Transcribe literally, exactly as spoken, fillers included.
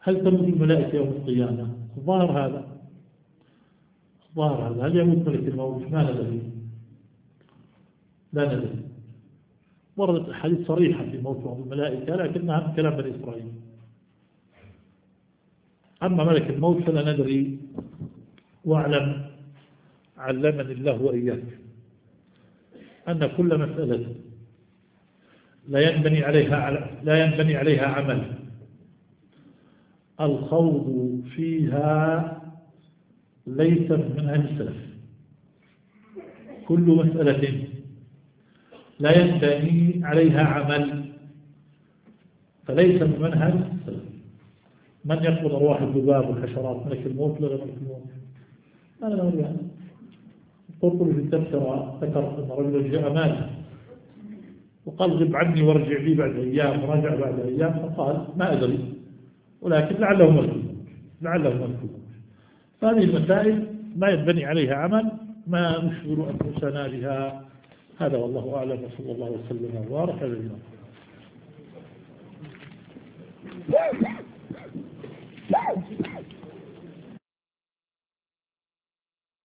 هل تموت الملائكة يوم القيامة؟ ظاهر هذا ظاهر هذا هل يموت ملك الموت؟ ما ندري، لا ندري. وردت حديث صريحة في موت بعض الملائكة لكنها من كلام بني إسرائيل. أما ملك الموت فلا ندري. واعلم علمني الله وإياك أن كل مسألة لا ينبني عليها لا ينبني عليها عمل الخوض فيها ليس من منهج السلف. كل مسألة لا ينبني عليها عمل فليس من منهج السلف. من يقبض أرواح الذباب والحشرات؟ ملك الموت ولا ملك الموت؟ أنا لا أدري. يعني القرطبي في التذكرة ذكر أن رجلا جاء ماله وقال غب عني وارجع لي بعد أيام، ورجع بعد أيام فقال ما أدري ولكن لعله ملك الموت، لعله ملك الموت. فهذه المسائل ما ينبني عليها عمل ما نشغل أنفسنا بها. هذا والله أعلم، وصلى الله وسلم وبارك على نبينا محمد.